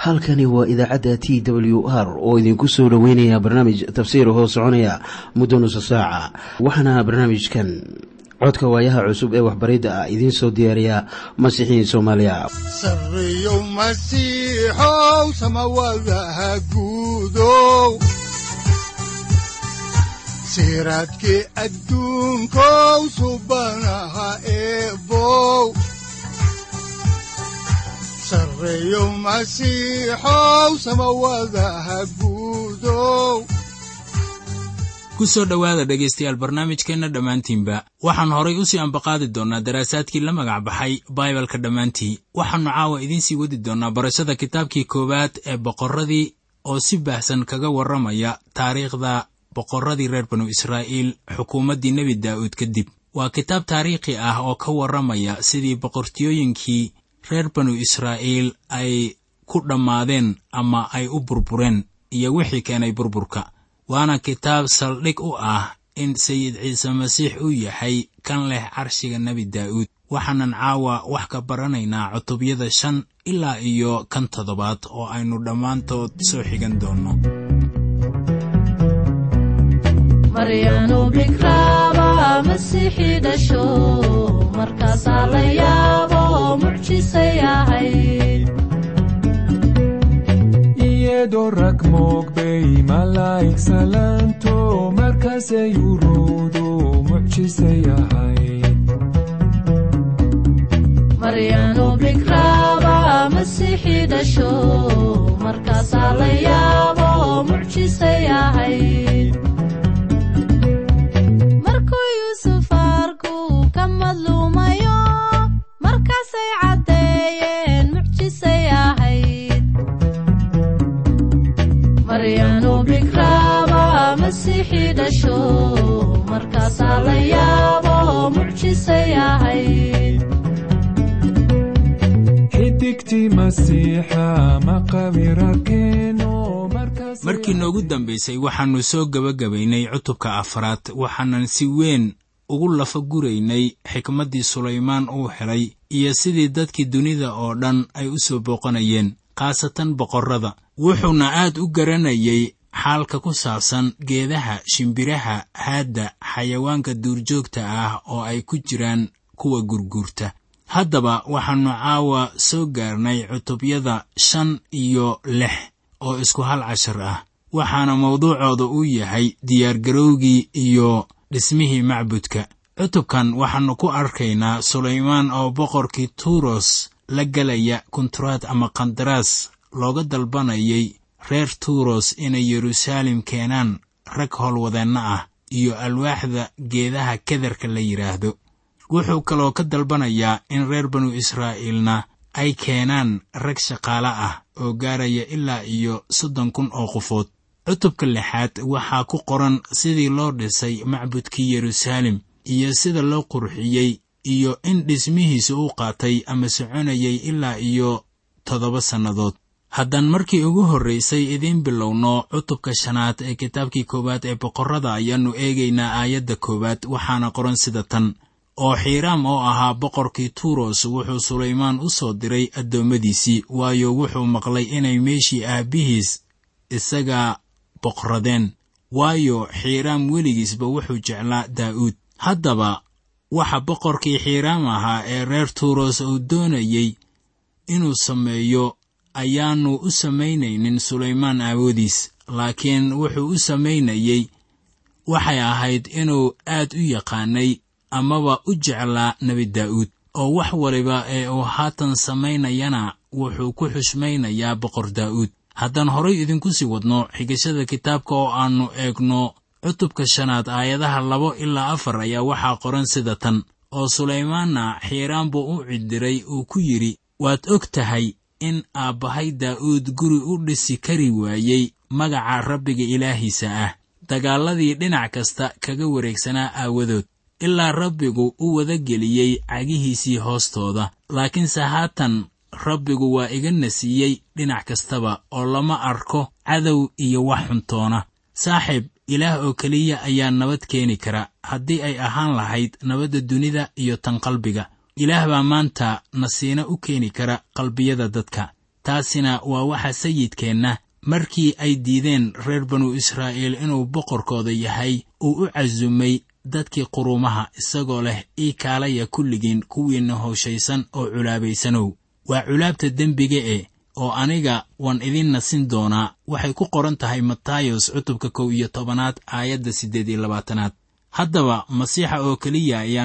halkani waa idaacadda TWR oo idinku soo dhaweynaya barnaamij tafsiir hoo soconaya muddo nusu saaca. Waxaana barnaamijkan codka waayaha cusub ee waxbaridda ah idiin soo diyaariya Masiixiin Soomaaliya. Sareeyo Masiixow samawadaha guudow siraadkii adduunkow subanaha eebow Sareeyo Masiixow samawadaha guudow. ku soo dhawaada dhegaystayaal barnaamijkeena dhammaantiinba waxaan horay u sii ambaqaadi doonaa daraasaadkii la magac baxay Baibalka dhammaantii. waxaanu caawa idiin sii wadi doonaa barashada kitaabkii koowaad ee boqorradii oo si baahsan kaga warramaya taariikhda boqorradii reer banu Israa'iil xukuumaddii nebi Daa'uud kadib. waa kitaab taariikhi ah oo ka warramaya sidii boqortooyinkii reer banu Israa'iil ay ku dhammaadeen ama ay u burbureen iyo wixii keenay burburka. waana kitaab saldhig u ah in Sayid Ciise Masiix uu yahay kan leh carshiga nebi Daa'uud. waxaanan caawa wax ka baranaynaa cutubyada 5 ilaa iyo kan 7 oo aynu dhammaantood soo xigan doonno. Maryanu bikraba Masiixi dhasho markaas la yaabo mucjisay ahayd iyadoo rag moogbay malaa'ig salaanto markaasay uruudo mucjisay ahayd. Maryanu bikraba Masiixi dhasho markaas la yaabo mucjisay ahayd markii noogu dambaysay waxaannu soo gabagabaynay cutubka 4 waxaanan si weyn ugu lafa guraynay xikmaddii Sulaymaan uu helay iyo sidii dadkii dunida oo dhan ay u soo booqanayeen khaasatan boqorrada. wuxuuna aad u garanayay xaalka ku saabsan geedaha, shimbiraha, haadda, xayawaanka duurjoogta ah oo ay ku jiraan kuwa gurguurta. haddaba waxaannu caawa soo gaarnay cutubyada 5 iyo 6 oo isku hal cashar ah. waxaana mawduucooda uu yahay diyaargarowgii iyo dhismihii macbudka. cutubkan waxaannu ku arkaynaa Sulaymaan oo boqorkii Tuuros la galaya kunturaad ama qandaraas looga dalbanayay reer Tuuros inay Yeruusaalem keenaan rag howlwadeenna ah iyo alwaaxda geedaha kadarka la yiraahdo. wuxuu kaloo ka dalbanayaa in reer banu Israa'iilna ay keenaan rag shaqaale ah oo gaaraya ilaa iyo 30,000 oo qofood. cutubka 6 waxaa ku qoran sidii loo dhisay macbudkii Yeruusaalem iyo sida loo qurxiyey iyo in dhismihiisu uu qaatay ama soconayay ilaa iyo 7 sannadood. haddaan markii ugu horraysay idiin bilowno cutubka 5 ee kitaabkii koowaad ee boqorrada ayaannu eegaynaa aayadda 1 waxaana qoran sida tan: oo Xiiraam oo ahaa boqorkii Tuuros wuxuu Sulaymaan u soo diray addoommadiisii, waayo wuxuu maqlay inay meeshii aabbihiis isaga boqorradeen, waayo Xiiraam weligiisba wuxuu jeclaa Daa'uud. haddaba waxa boqorkii Xiiraam ahaa ee reer Tuuros uu doonayay inuu sameeyo ayaannu u samaynaynin Sulaymaan awoodiis, laakiin wuxuu u samaynayay waxay ahayd inuu aad u yaqaanay amaba u jeclaa nebi Daa'uud, oo wax waliba ee uu haatan samaynayana wuxuu ku xushmaynayaa boqor Daa'uud. haddaan horay idinku sii wadno xigashada kitaabka oo aannu eegno cutubka 5 aayadaha 2 ilaa 4 ayaa waxaa qoran sida tan: oo Sulaymaanna Xiiraam buu u cidiray uu ku yidhi, waad og tahay in aabbahay Daa'uud guri u dhisi kari waayey magaca Rabbiga Ilaahiisa ah dagaaladii dhinac kasta kaga wareegsanaa aawadood, ilaa Rabbigu u wada geliyey cagihiisii hoostooda. laakiinse haatan Rabbigu waa iga nasiyey dhinac kastaba oo lama arko cadow iyo wax xuntoona. saaxiib, Ilaah oo keliya ayaa nabad keeni kara haddii ay ahaan lahayd nabadda dunida iyo tan qalbiga. Ilaah baa maanta nasiina u keeni kara qalbiyada dadka. taasina waa waxa sayidkeenna markii ay diideen reer banu Israa'iil inuu boqorkooda yahay uu u casumay dadkii quruumaha isagoo leh ii kaalaya kulligiin kuwiinna howshaysan oo culaabaysanow. waa culaabta dembiga oo aniga waan idin nasin doonaa. waxay ku qoran tahay Matayos cutubka 11 aayadda 8. haddaba masiixa oo keliya ayaa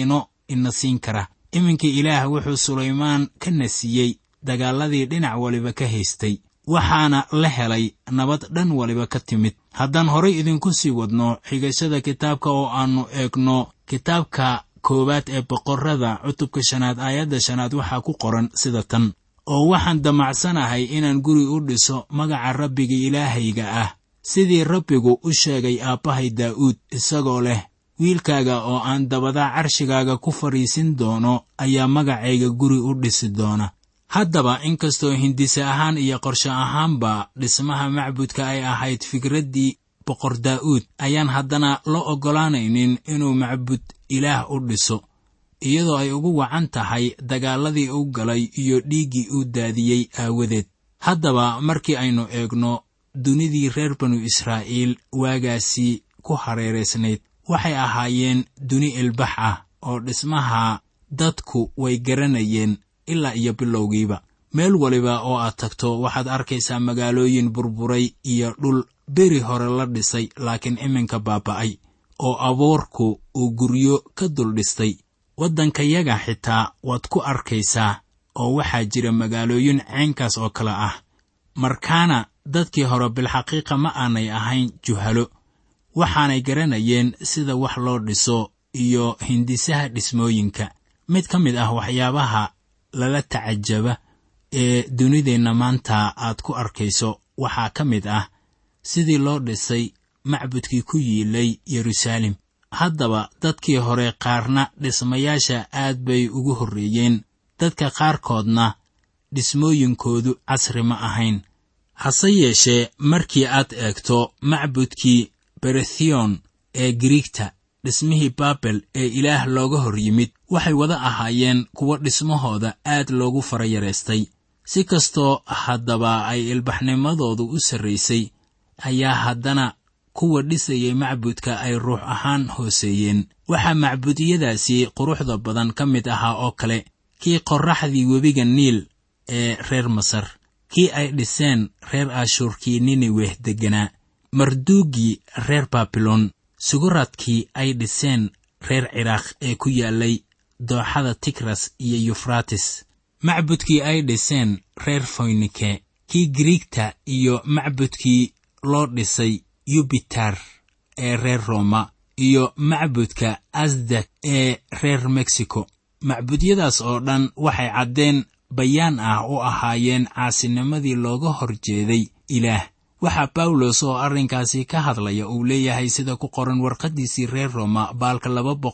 nasiin kara. iminkii ilaah wuxuu Sulaymaan ka nasiyey dagaaladii dhinac waliba ka haystay, waxaana la helay nabad dhan waliba ka timid. haddaan horay idinku sii wadno xigashada kitaabka oo aannu eegno kitaabka 1 ee boqorrada cutubka 5 aayadda 5 waxaa ku qoran sida tan: oo waxaan damacsanahay inaan guri u dhiso magaca Rabbiga Ilaahayga ah, sidii Rabbigu u sheegay aabbahay Daa'uud isagoo leh, wiilkaaga oo aan dabada carshigaaga ku fariisin doono ayaa magacayga guri u dhisi doona. haddaba inkastoo hindise ahaan iyo qorshe ahaanba dhismaha macbudka ay ahayd fikraddii boqor Daa'uud, ayaan haddana loo oggolaanaynin inuu macbud Ilaah u dhiso, iyadoo ay ugu wacan tahay dagaaladii uu galay iyo dhiiggii uu daadiyey aawadeed. haddaba markii aynu eegno dunidii reer banu Israa'iil waagaasi ku hareeraysnayd, waxay ahaayeen duni ilbax ah oo dhismaha dadku way garanayeen ilaa iyo bilowgiiba. meel waliba oo aad tagto waxaad arkaysaa magaalooyin burburay iyo dhul beri hore la dhisay laakiin iminka baaba'ay, oo abuurku uu guryo ka dul dhistay. waddankayaga xitaa waad ku arkaysaa, oo waxaa jira magaalooyin caynkaas oo kale ah. markaana dadkii hore bilxaqiiqa ma aanay ahayn juhalo, waxaanay garanayeen sida wax loo dhiso iyo hindisaha dhismooyinka. mid ka mid ah waxyaabaha lala tacajaba ee dunideenna maanta aad ku arkayso waxaa ka mid ah sidii loo dhisay macbudkii ku yiilay Yeruusaalem. haddaba dadkii hore qaarna dhismayaasha aad bay ugu horreeyeen, dadka qaarkoodna dhismooyinkoodu casri ma ahayn. hase yeeshee markii aad eegto macbudkii Beretheon ee Giriigta, dhismihii Baabel ee Ilaah looga hor yimid, waxay wada ahaayeen kuwa dhismahooda aad loogu farayareystay. si kastoo haddaba ay ilbaxnimadoodu u sarraysay, ayaa haddana kuwa dhisayay macbudka ay ruux ahaan hooseeyeen. waxaa macbudyadaasi quruxda badan ka mid ahaa oo kale kii qorraxdii webiga Niil ee reer Masar, kii ay dhiseen reer Ashuurkii Niniweh degganaa, marduugii reer Baabilon, suguradkii ay dhiseen reer Ciraaq ee ku yaalay dooxada Tigras iyo Yufratis, macbudkii ay dhiseen reer Foynike, kii Giriigta, iyo macbudkii loo dhisay Yubitar ee reer Roma, iyo macbudka Asdak ee reer Mexico. macbudyadaas oo dhan waxay caddeen bayaan ah u ahaayeen caasinimadii looga hor jeeday Ilaah. waxaa Bawlos oo arrinkaasi ka hadlaya uu leeyahay sida ku qoran warqaddiisii reer Roma baalka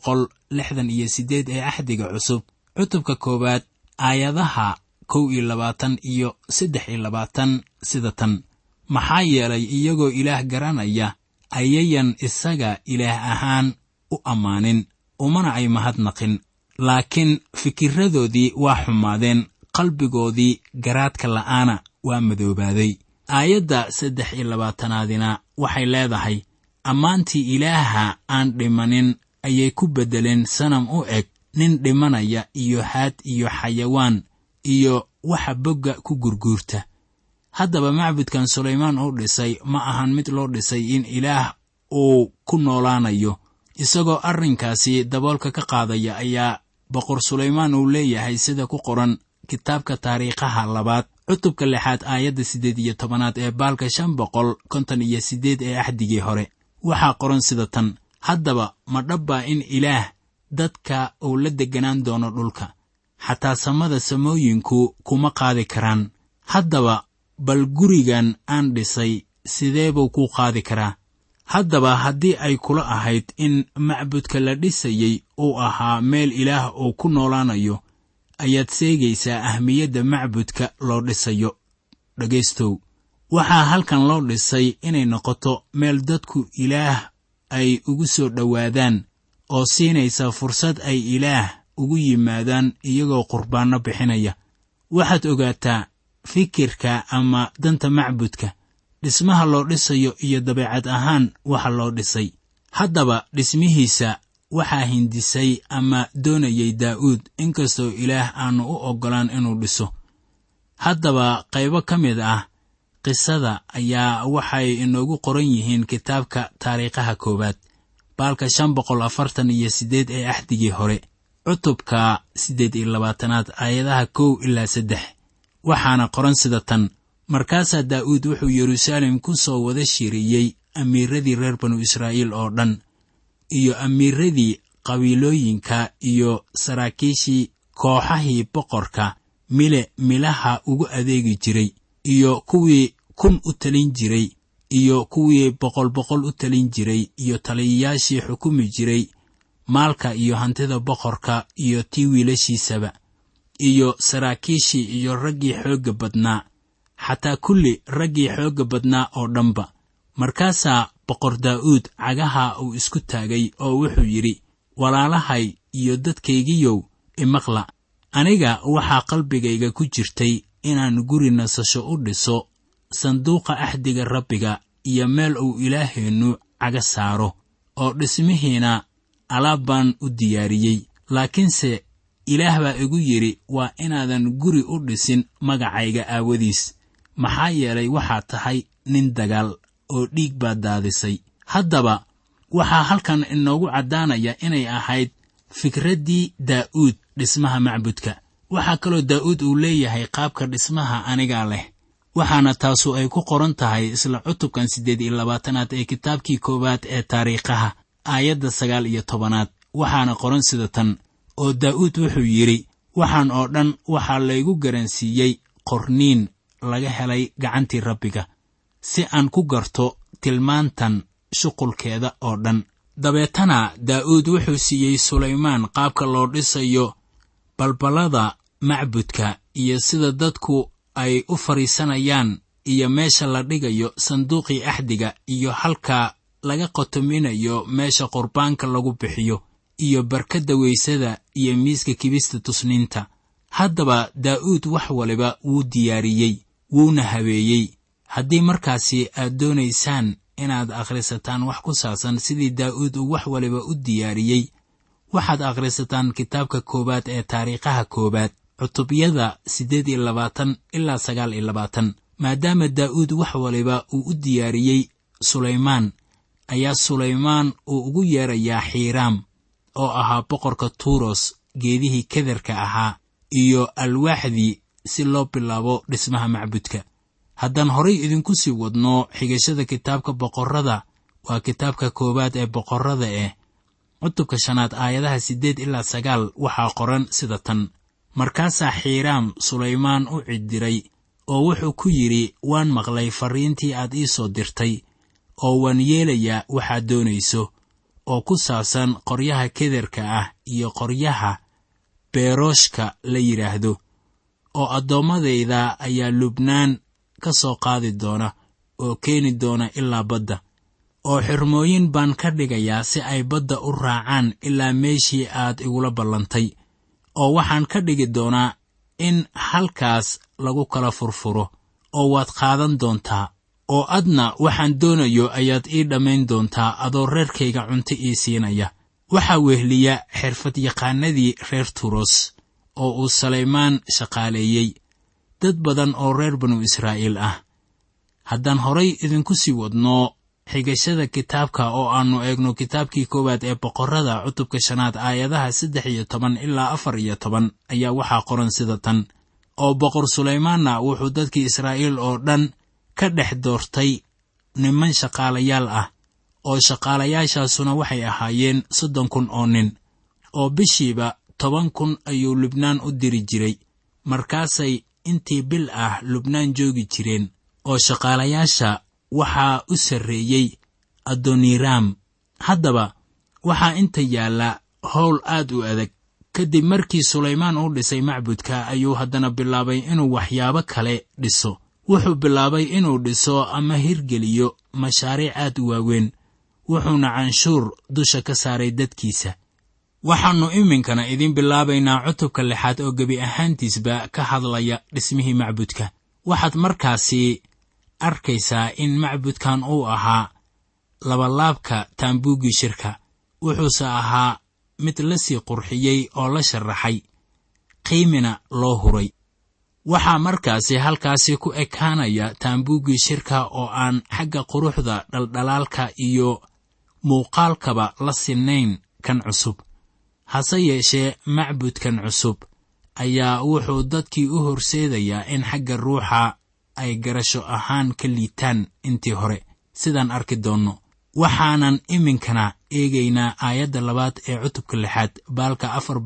268 ee Axdiga Cusub cutubka 1 aayadaha 21 iyo 23 sida tan: maxaa yeelay iyagoo Ilaah garanaya ayayan isaga Ilaah ahaan u ammaanin, umana ay mahadnaqin, laakiin fikirradoodii waa xumaadeen, qalbigoodii garaadka la'aana waa madoobaaday. aayadda 23aadina waxay leedahay: ammaantii Ilaaha aan dhimanin ayay ku beddeleen sanam u eg nin dhimanaya iyo haad iyo xayawaan iyo waxa bogga ku gurguurta. haddaba macbudkan Sulaymaan uu dhisay ma ahan mid loo dhisay in Ilaah uu ku noolaanayo. isagoo arrinkaasi daboolka ka qaadaya ayaa boqor Sulaymaan uu leeyahay sida ku qoran kitaabka taariikhaha 2 cutubka 6 aayadda 18 ee baalka 558 ee Axdigii hore. waxaa qoran sida tan: haddaba ma dhabba in Ilaah dadka uu la deganaan doono dhulka, xataa samada samooyinku kuma qaadi karaan. haddaba bal gurigan aan dhisay sidee buu ku qaadi karaa? haddaba haddii ay kula ahayd in macbudka la dhisayey uu ahaa meel Ilaah uu ku noolaanayo, ayaad seegaysaa ahmiyadda macbudka loo dhisayo. dhegaystow, waxaa halkan loo dhisay inay noqoto meel dadku Ilaah ay ugu soo dhowaadaan, oo siinaysa fursad ay Ilaah ugu yimaadaan iyagoo qurbaanno bixinaya. waxaad ogaataa fikirka ama danta macbudka, dhismaha loo dhisayo iyo dabeecad ahaan waxa loo dhisay. haddaba dhismihiisa waxaa hindisay ama doonayay daa'uud, inkastoo ilaah aanu u oggolaan inuu dhiso. haddaba qaybo ka mid ah qisada ayaa waxay inoogu qoran yihiin kitaabka taariikhaha koowaad, baalka 548 ee axdigii hore, cutubka 28 aayadaha 1 ilaa 3. waxaana qoran sida tan: markaasaa daa'uud wuxuu yeruusaalem ku soo wada shiriyey amiiradii reer banu israa'iil oo dhan, iyo amiiradii qabiilooyinka iyo saraakiishii kooxahii boqorka milaha ugu adeegi jiray, iyo kuwii 1,000 u talin jiray, iyo kuwii 100 u talin jiray, iyo taliyayaashii xukumi jiray maalka iyo hantida boqorka iyo tii wiilashiisaba, iyo saraakiishii iyo raggii xoogga badnaa, xataa kulli raggii xoogga badnaa oo dhanba. markaasaa boqor daa'uud cagaha uu isku taagay oo wuxuu yidhi: walaalahay iyo dadkaygiyow imaqla, aniga waxaa qalbigayga ku jirtay inaan guri nasasho u dhiso sanduuqa axdiga rabbiga iyo meel uu ilaaheennu caga saaro, oo dhismihiina alaab baan u diyaariyey. laakiinse ilaah baa igu yidhi, waa inaadan guri u dhisin magacayga aawadiis, maxaa yeelay waxaad tahay nin dagaal oo dhiig baad daadisay. haddaba waxaa halkan inoogu caddaanaya inay ahayd fikraddii daa'uud dhismaha macbudka. waxaa kaloo daa'uud uu leeyahay qaabka dhismaha anigaa leh, waxaana taasu ay ku qoran tahay isla cutubkan 28 ee kitaabkii koowaad ee taariikhaha, aayadda 19. waxaana qoran sida tan: oo daa'uud wuxuu yidhi, waxaan oo dhan waxaa laygu garansiiyey qorniin laga helay gacantii rabbiga, si aan ku garto tilmaantan shuqulkeeda oo dhan. dabeetana daa'uud wuxuu siiyey sulaymaan qaabka loo dhisayo balbalada macbudka, iyo sida dadku ay u fariisanayaan, iyo meesha la dhigayo sanduuqii axdiga, iyo halka laga qotominayo meesha qurbaanka lagu bixiyo, iyo barkadda weysada, iyo miiska kibista tusniinta. haddaba daa'uud wax waliba wuu diyaariyey, wuuna habeeyey. haddii markaasi aad doonaysaan inaad akhrisataan wax ku saabsan sidii daa'uud uu wax waliba u diyaariyey, waxaad akhrisataan kitaabka koowaad ee taariikhaha koowaad, cutubyada 28 ilaa 29. maadaama daa'uud wax waliba uu u diyaariyey sulaymaan, ayaa sulaymaan uu ugu yeerayaa xiiraam oo ahaa boqorka tuuros geedihii kederka ahaa iyo alwaaxdii si loo bilaabo dhismaha macbudka. haddaan horay idinku sii wadno xigashada kitaabka boqorrada, waa kitaabka koowaad ee boqorrada cutubka 5 aayadaha 8 ilaa 9. waxaa qoran sida tan: markaasaa xiiraam sulaymaan u cidiray oo wuxuu ku yidhi, waan maqlay fariintii aad ii soo dirtay, oo waan yeelayaa waxaad doonayso, oo ku saabsan qoryaha kederka ah iyo qoryaha beerooshka la yidhaahdo, oo addoommadayda ayaa Lubnaan ka soo qaadi doona oo keeni doona ilaa badda, oo xirmooyin baan ka dhigayaa si ay badda u raacaan ilaa meeshii aad igula ballantay, oo waxaan ka dhigi doonaa in halkaas lagu kala furfuro, oo waad qaadan doontaa, oo adna waxaan doonayo ayaad ii dhammayn doontaa adoo reerkayga cunto ii siinaya. waxaa wehliya xirfadyaqaanadii reer turos oo uu sulaymaan shaqaaleeyey, dad badan oo reer banu Israa'iil ah. haddaan horay idinku sii wadno xigashada kitaabka oo aannu eegno kitaabkii koowaad ee boqorrada, cutubka 5 aayadaha 13 ilaa 14, ayaa waxaa qoran sida tan: oo boqor sulaymaanna wuxuu dadkii Israa'iil oo dhan ka dhex doortay niman shaqaalayaal ah, oo shaqaalayaashaasuna waxay ahaayeen 30,000 oo nin, oo bishiiba 10,000 ayuu Lubnaan u diri jiray. markaasay intii bil ah Lubnaan joogi jireen, oo shaqaalayaasha waxaa u sarreeyey Adoniram. haddaba waxaa inta yaalla howl aad u adag. kadib markii sulaymaan uu dhisay macbudka, ayuu haddana bilaabay inuu waxyaabo kale dhiso. wuxuu bilaabay inuu dhiso ama hirgeliyo mashaariic aad u waaweyn, wuxuuna canshuur dusha ka saaray dadkiisa. waxaannu iminkana idin bilaabaynaa cutubka 6 oo gebi ahaantiisba ka hadlaya dhismihii macbudka. waxaad markaasi arkaysaa in macbudkan uu ahaa labalaabka taambuuggii shirka, wuxuuse ahaa mid la sii qurxiyey oo la sharaxay, qiimina loo huray. waxaa markaasi halkaasi ku ekaanaya taambuuggii shirka oo aan xagga quruxda dhaldhalaalka iyo muuqaalkaba la sinnayn kan cusub. hase yeeshee macbudkan cusub ayaa wuxuu dadkii u horseedayaa in xagga ruuxa ay garasho ahaan ka liitaan intii hore, sidaan arki doonno. waxaanan iminkana eegaynaa aayadda 2 ee cutubka 6 baalka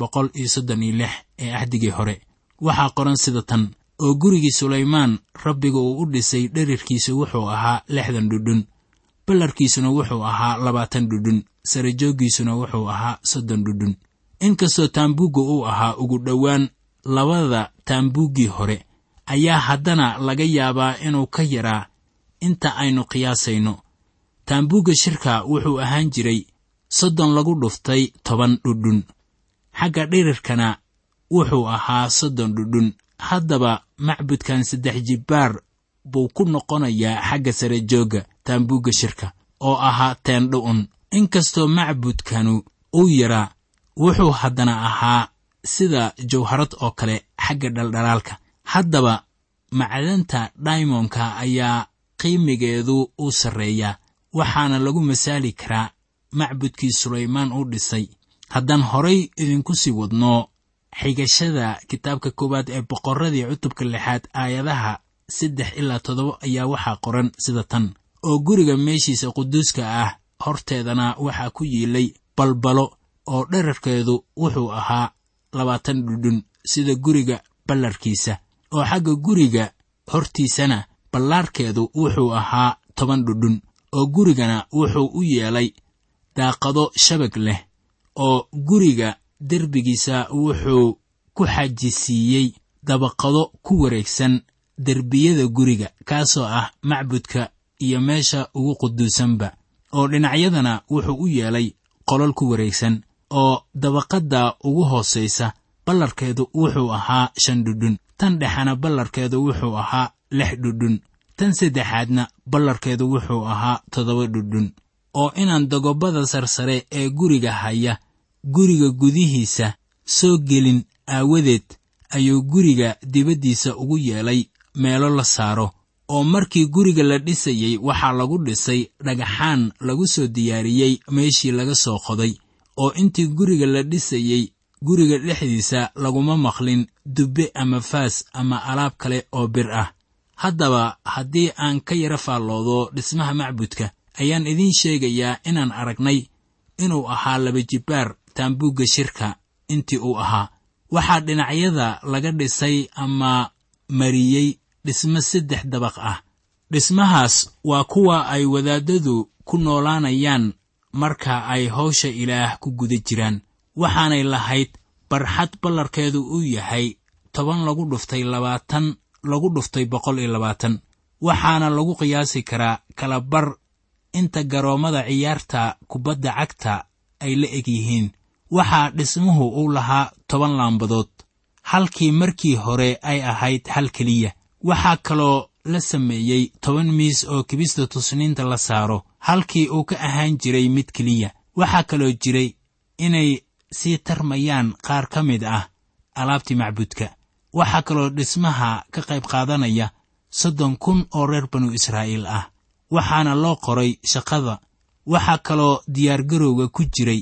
436 ee ahdigii hore. waxaa qoran sida tan: oo gurigii Sulaymaan Rabbiga uu u dhisay dherirkiisu wuxuu ahaa 60 dhudhun, ballarkiisuna wuxuu ahaa 20 dhudhun, sarajooggiisuna wuxuu ahaa 30 dhudhun. inkastoo taambuugga uu ahaa ugu dhowaan labada taambuuggii hore, ayaa haddana laga yaabaa inuu ka yaraa inta aynu qiyaasayno. taambuugga shirka wuxuu ahaan jiray 30 lagu dhuftay 10 dhudhun, xagga dhirirkana wuxuu ahaa 30 dhudhun. haddaba macbudkan 3 jibbaar buu ku noqonayaa xagga sare joogga taambuugga shirka oo ahaa teendho-un. inkastoo macbudkanu uu yaraa, wuxuu haddana ahaa sida jawharad oo kale xagga dhaldhalaalka. haddaba macdanta diamondka ayaa qiimigeedu u sarreeyaa, waxaana lagu masaali karaa macbudkii Sulaymaan uu dhisay. haddaan horay idinku sii wadno xigashada kitaabka 1 ee boqorradii cutubka 6 aayadaha 3 ilaa 7 ayaa waxaa qoran sida tan: oo guriga meeshiisa quduuska ah horteedana waxaa ku yiilay balbalo oo dherarkeedu wuxuu ahaa 20 dhudhun sida guriga ballarkiisa, oo xagga guriga hortiisana ballaarkeedu wuxuu ahaa 10 dhudhun, oo gurigana wuxuu u yeelay daaqado shabag leh, oo guriga derbigiisa wuxuu ku xajisiiyey dabaqado ku wareegsan derbiyada guriga, kaasoo ah macbudka iyo meesha ugu quduusanba, oo dhinacyadana wuxuu u yeelay qolol ku wareegsan, oo dabaqada ugu hoosaysa ballarkeedu wuxuu ahaa 5 dhudhun, tan dhexana ballarkeedu wuxuu ahaa 6 dhudhun, tan saddexaadna ballarkeedu wuxuu ahaa 7 dhudhun. oo inaan dagobada sarsare ee guriga haya guriga gudihiisa soo gelin aawadeed ayuu guriga dibaddiisa ugu yeelay meelo la saaro. oo markii guriga la dhisayey waxaa lagu dhisay dhagaxaan lagu soo diyaariyey meeshii laga soo qoday, oo intii guriga la dhisayey guriga dhexdiisa laguma maqlin dubbe ama faas ama alaab kale oo bir ah. haddaba haddii aan ka yara faalloodo dhismaha macbudka, ayaan idiin sheegayaa inaan aragnay inuu ahaa 2 jibbaar taambuugga shirka intii uu ahaa. waxaa dhinacyada laga dhisay ama mariyey dhismo 3 dabaq ah. dhismahaas waa kuwa ay wadaadadu ku noolaanayaan marka ay hawsha Ilaah ku guda jiraan. waxaanay lahayd barxad ballarkeedu uu yahay 10 lagu dhuftay 20 lagu dhuftay 120, waxaana lagu qiyaasi karaa kala bar inta garoomada ciyaarta kubadda cagta ay la eg yihiin. waxaa dhismuhu uu lahaa 10 laambadood, halkii markii hore ay ahayd hal keliya. waxaa kaloo la sameeyey 10 miis oo kibista tusniinta la saaro, halkii uu ka ahaan jiray mid keliya. waxaa kaloo jiray inay sii tarmayaan qaar ka mid ah alaabtii macbudka. waxaa kaloo dhismaha ka qayb qaadanaya 30,000 oo reer banu Israa'iil ah, waxaana loo qoray shaqada. waxaa kaloo diyaargarowga ku jiray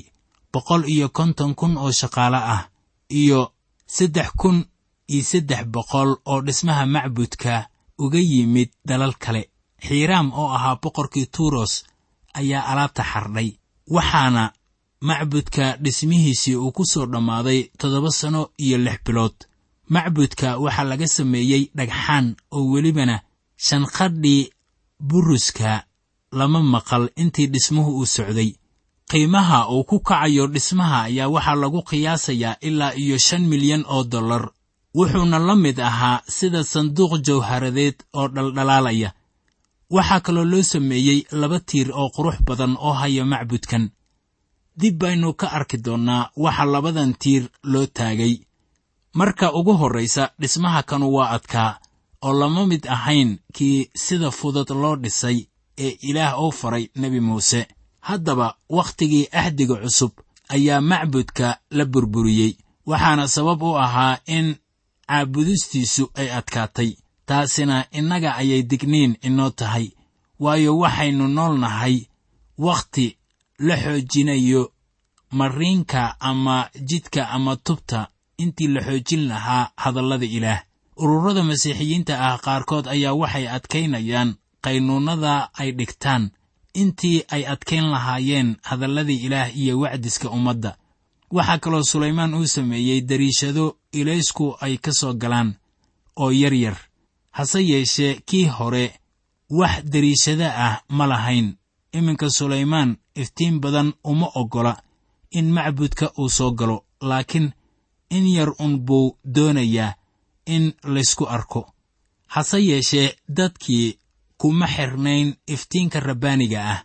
150,000 oo shaqaale ah, iyo 3,300 oo dhismaha macbudka uga yimid dalal kale. Xiiraam oo ahaa boqorkii Tuuros ayaa alaabta xardhay, waxaana macbudka dhismihiisii uu ku soo dhammaaday 7 sano iyo 6 bilood. macbudka waxaa laga sameeyey dhagxaan, oo welibana shanqadhii buruska lama maqal intii dhismuhu uu socday. qiimaha uu ku kacayo dhismaha ayaa waxaa lagu qiyaasayaa ilaa iyo $5 milyan oo dollar, wuxuuna la mid ahaa sida sanduuq jawharadeed oo dhaldhalaalaya. waxaa kaloo loo sameeyey 2 tiir oo qurux badan oo haya macbudkan. dib baynu ka arki doonnaa waxa 2dan tiir loo taagay. marka ugu horraysa dhismaha kanu waa adkaa oo lama mid ahayn kii sida fudud loo dhisay ee Ilaah oo faray nebi Muuse. Haddaba wakhtigii ahdiga cusub ayaa macbudka la burburiyey, waxaana sabab u ahaa in caabudistiisu ay adkaatay. taasina innaga ayay digniin inoo tahay, waayo waxaynu nool nahay wakhti la xoojinayo mariinka ama jidka ama tubta intii la xoojin lahaa hadallada Ilaah. Ururada masiixiyiinta ah qaarkood ayaa waxay adkaynayaan qaynuunada ay dhigtaan intii ay adkayn lahaayeen hadalladii Ilaah iyo wacdiska ummadda. Waxaa kaloo Sulaymaan uu sameeyey dariishado ilaysku ay ka soo galaan oo yaryar. hase yeeshee kii hore wax dariishada ah ma lahayn. iminka Sulaymaan iftiin badan uma oggola in macbudka uu soo galo, laakiin in yar buu doonayaa in laysku arko. hase yeeshee dadkii kuma xirnayn iftiinka rabbaaniga ah,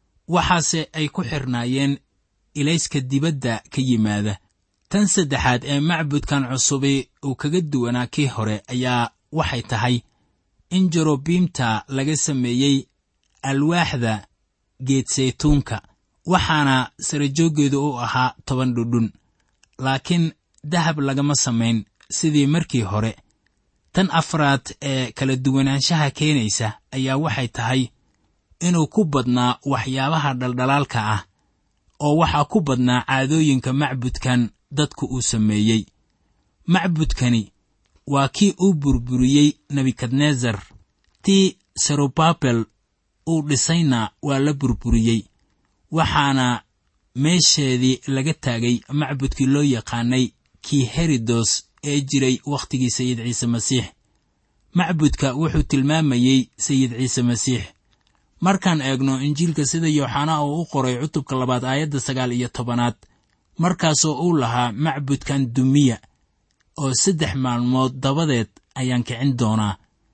waxaase ay ku xirnaayeen ilayska dibadda ka yimaada. tan saddexaad ee macbudkan cusubi uu kaga duwanaa kii hore ayaa waxay tahay in jerobiimta laga sameeyey alwaaxda geed saytuunka, waxaana sarajooggeedu u ahaa 10 dhudhun, laakiin dahab lagama samayn sidii markii hore. tan afraad ee kala duwanaanshaha keenaysa ayaa waxay tahay inuu ku badnaa waxyaabaha dhaldhalaalka ah, oo waxaa ku badnaa caadooyinka macbudkan dadku uu sameeyey. macbudkani waa kii uu burburiyey Nebukadnesar. tii Serubabel uu dhisayna waa la burburiyey, waxaana meesheedii laga taagay macbudkii loo yaqaanay kii Herodos ee jiray wakhtigii Sayid Ciise Masiix. macbudka wuxuu tilmaamayey Sayid Ciise Masiix. markaan eegno Injiilka sida Yooxana uu u qoray cutubka 2 aayadda 19, markaasoo uu lahaa macbudkan dumiya oo 3 maalmood dabadeed ayaan kicin doonaa.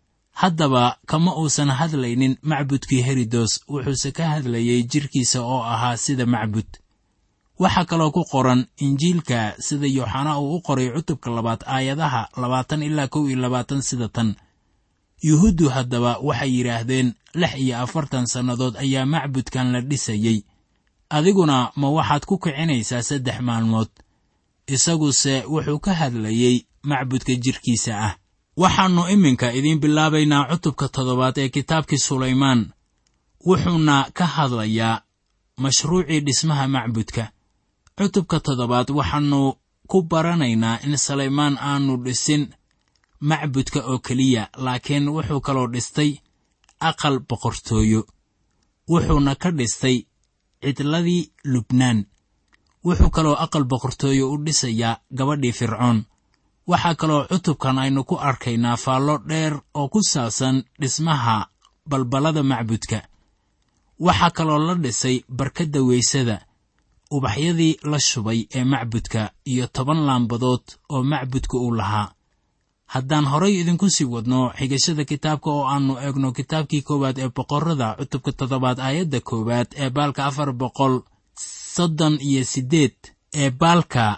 haddaba kama uusan hadlaynin macbudkii Herodos, wuxuuse ka hadlayey jirkiisa oo ahaa sida macbud. waxaa kaloo ku qoran Injiilka sida Yooxana uu u qoray cutubka 2 aayadaha 20-21 sida tan: yuhuuddu haddaba waxay yidhaahdeen 46 sannadood ayaa macbudkan la dhisayey, adiguna ma waxaad ku kicinaysaa 3 maalmood? isaguse wuxuu ka hadlayey macbudka jirkiisa ah. waxaannu iminka idiin bilaabaynaa cutubka 7 ee kitaabkii Sulaymaan, wuxuuna ka hadlayaa mashruucii dhismaha macbudka. cutubka 7 waxaannu ku baranaynaa in Sulaymaan aanu dhisin macbudka oo keliya, laakiin wuxuu kaloo dhistay aqal boqortooyo. wuxuuna ka dhistay cidladii Lubnaan. wuxuu kaloo aqal boqortooyo u dhisayaa gabadhii Fircoon. waxaa kaloo cutubkan aynu ku arkaynaa faallo dheer oo ku saabsan dhismaha balbalada macbudka. waxaa kaloo la dhisay barkadda weysada, ubaxyadii la shubay ee macbudka, iyo 10 laambadood oo macbudka uu lahaa. haddaan horay idinku sii wadno xigashada kitaabka oo aannu eegno kitaabkii 1 ee boqorrada cutubka 7 aayadda 1 ee baalka 438 ee baalka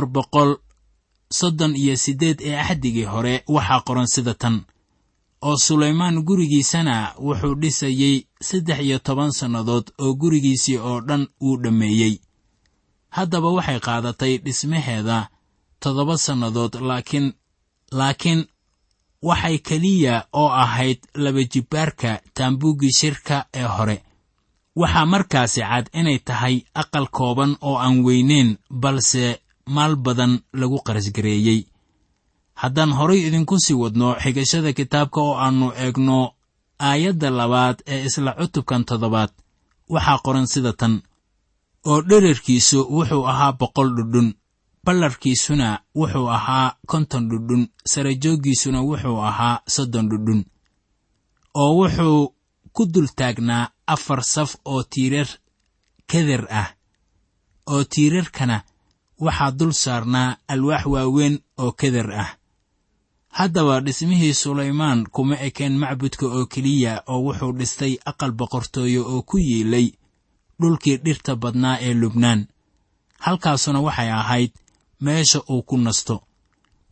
438 ee axdigii hore waxaa qoran sida tan: oo Sulaymaan gurigiisana wuxuu dhisayey 13 sannadood oo gurigiisii oo dhan uu dhammeeyey. haddaba waxay qaadatay dhismaheeda 7 sannadood, laakiin waxay keliya oo ahayd 2 jibbaarka taambuuggii shirka ee hore. waxaa markaasi cad inay tahay aqal kooban oo aan weynayn, balse maal badan lagu qarashgareeyey. haddaan horay idinku sii wadno xigashada kitaabka oo aannu eegno aayadda 2 ee isla cutubkan 7, waxaa qoran sida tan: oo dhererkiisu wuxuu ahaa 100 dhudhun, ballarkiisuna wuxuu ahaa 50 dhudhun, sarajooggiisuna wuxuu ahaa 30 dhudhun. oo wuxuu ku dul taagnaa 4 saf oo tiirar keder ah, oo tiirarkana waxaa dul saarnaa alwaax waaweyn oo keder ah. haddaba dhismihii Sulaymaan kuma ekeen macbudka oo keliya, oo wuxuu dhistay aqal boqortooyo oo ku yiilay dhulkii dhirta badnaa ee Lubnaan. halkaasuna waxay ahayd meesha uu ku nasto.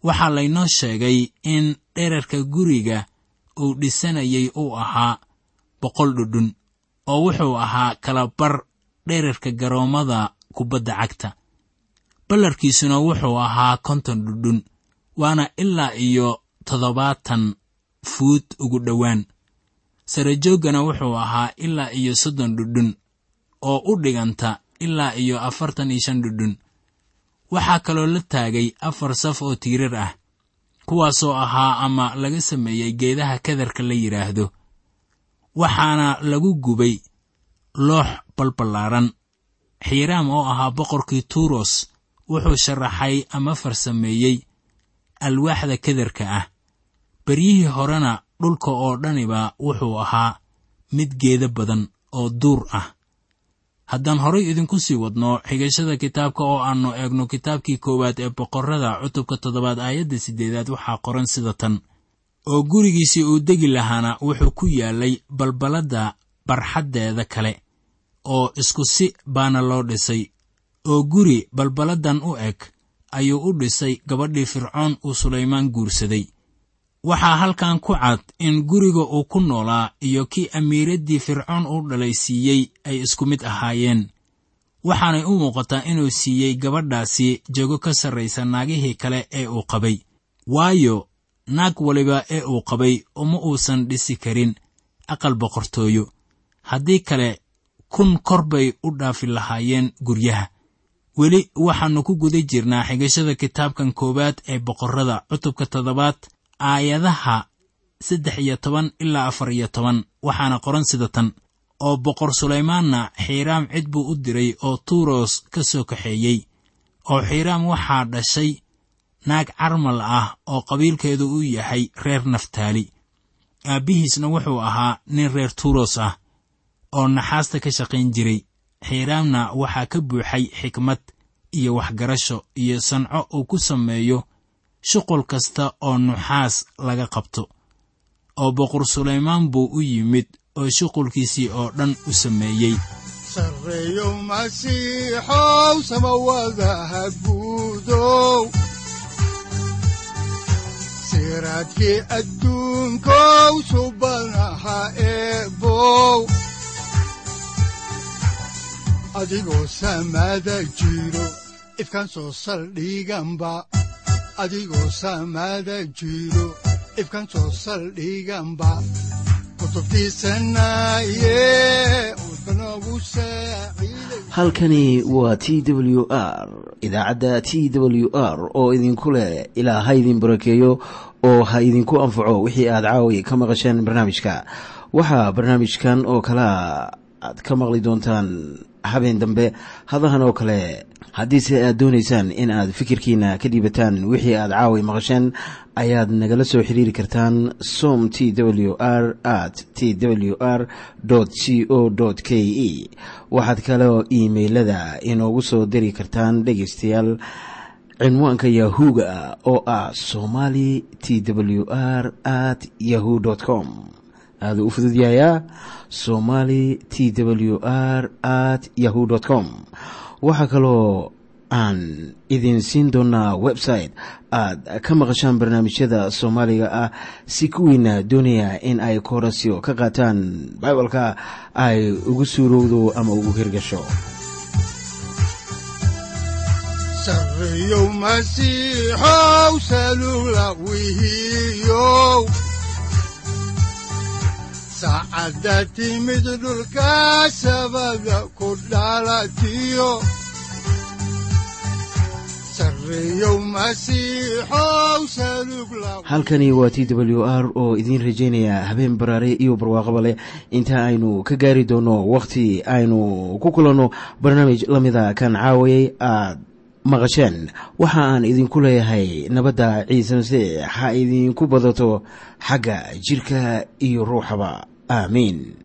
waxaa laynoo sheegay in dherarka guriga uu dhisanayay uu ahaa 100 dhudhun, oo wuxuu ahaa kala bar dherarka garoommada kubadda cagta. ballarkiisuna wuxuu ahaa 50 dhudhun, waana ilaa iyo 70 fuut ugu dhowaan. sarajooggana wuxuu ahaa ilaa iyo 30 dhudhun, oo u dhiganta ilaa iyo 45 dhudhun. waxaa kaloo la taagay 4 saf oo tiirar ah, kuwaasoo ahaa ama laga sameeyey geedaha kadarka la yidhaahdo. waxaana lagu gubay loox balballaaran. xiiraam oo ahaa boqorkii tuuros wuxuu sharaxay ama farsameeyey alwaaxda kadarka ah. beryihii horena dhulka oo dhaniba wuxuu ahaa mid geeda badan oo duur ah. haddaan horay idinku sii wadno xigashada kitaabka oo aannu eegno kitaabkii 1 ee boqorrada cutubka 7 aayadda 8 waxaa qoran sida tan: oo gurigiisii uu degi lahaana wuxuu ku yaalay balballadda barxaddeeda kale, oo isku si baana loo dhisay. oo guri balballaddan u eg ayuu u dhisay gabadhii fircoon uu sulaymaan guursaday. waxaa halkan ku cad in guriga uu ku noolaa iyo kii amiiraddii fircoon u dhalay siiyey ay isku mid ahaayeen. waxaanay u muuqataa inuu siiyey gabadhaasi jago ka sarraysa naagihii kale ee uu qabay, waayo naag waliba ee uu qabay uma uusan dhisi karin aqal boqortooyo. haddii kale 1,000 kor bay u dhaafi lahaayeen guryaha. weli waxaannu ku guda jirnaa xigashada kitaabkan 1 ee boqorrada cutubka 7 aayadaha 13 ilaa 14. waxaana qoran sida tan: oo boqor sulaymaanna xiiraam cid buu u diray oo tuuros ka soo kaxeeyey. oo xiiraam waxaa dhashay naag carmal ah oo qabiilkeedu u yahay reer naftaali. aabbihiisna wuxuu ahaa nin reer tuuros ah oo naxaasta ka shaqayn jiray. xiiraamna waxaa ka buuxay xikmad iyo waxgarasho iyo sanco uu ku sameeyo shuqul kasta oo nuxaas laga qabto. oo boqor sulaymaan buu u yimid oo shuqulkiisii oo dhan u sameeyey. sarreeyow masiixow samawadaha guudow, siraadkii adduunkow subanaha eebow. adigoo samada jiro ifkaan soo saldhiganba, adigoo samada jiro ifkaan soo saldhiganba. halkani waa t w r, idaacadda t w r oo idinku leh ilaa ha idin barakeeyo oo ha idinku anfaco wixii aad caawi ka maqasheen barnaamijka. waxaa barnaamijkan oo kalea aad ka maqli doontaan habeen dambe hadahan oo kale. haddiise aad doonaysaan in aad fikirkiina ka dhiibataan wixii aad caawi maqasheen, ayaad nagala soo xiriiri kartaan som t w r @twr co.k e. waxaad kaloo iimaylada inoogu soo diri kartaan dhegaystayaal cinwaanka yahu-ga oo ah somali twr @yahoo.com. aad u fududyahayaa somali twr @yahoo.com. waxaa kaloo aan idin siin doonaa website aad ka maqashaan barnaamijyada soomaaliga ah, si kuwiina doonaya in ay koorasyo ka qaataan Bibaleka ay ugu suurowdo ama ugu hirgasho. sarreeyow masiixow salula wihiyow, saacadda timid dhulka sabada ku dhalatiyo. halkani waa t w r oo idiin rajaynaya habeen baraare iyo barwaaqaba leh, inta aynu ka gaari doono wakhti aynu ku kulanno barnaamij la mida kan caawayay aad maqasheen. waxa aan idinku leeyahay nabadda ciise masiix ha idinku badato xagga jidhka iyo ruuxaba. aamiin.